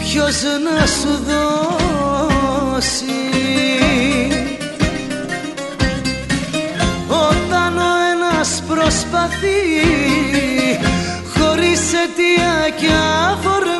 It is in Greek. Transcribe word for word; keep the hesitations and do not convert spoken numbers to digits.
ποιος να σου δώσει. Όταν ο ένας προσπαθεί χωρίς αιτία και αφορμή